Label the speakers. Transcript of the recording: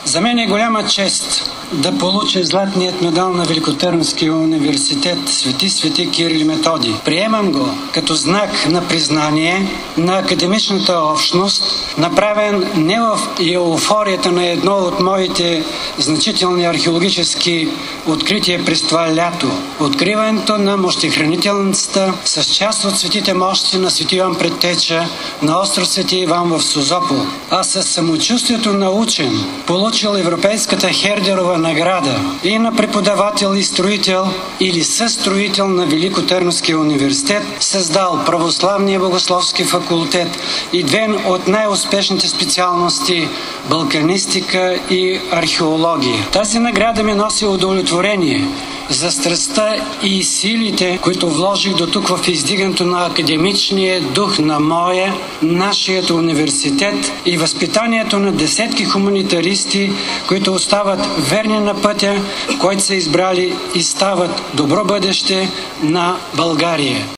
Speaker 1: За мен е голяма чест да получа златният медал на Великотърновския университет Свети Кирил и Методий. Приемам го като знак на признание на академичната общност, направен не в еуфорията на едно от моите значителни археологически открития през това лято. Откриването на мощехранителницата с част от светите мощи на Свети Йоан Предтеча на остров Свети Иван в Созопол, а с самочувствието на учен, получил Европейската Хердерова награда и на преподавател и строител или състроител на Великотърновския университет, създал Православния богословски факултет и две от най-успешните специалности – балканистика и археология. Тази награда ми носи удовлетворение за страстта и силите, които вложих до тук в издигането на академичния дух на нашият университет и възпитанието на десетки хуманитаристи, които остават верни на пътя, който са избрали и стават добро бъдеще на България.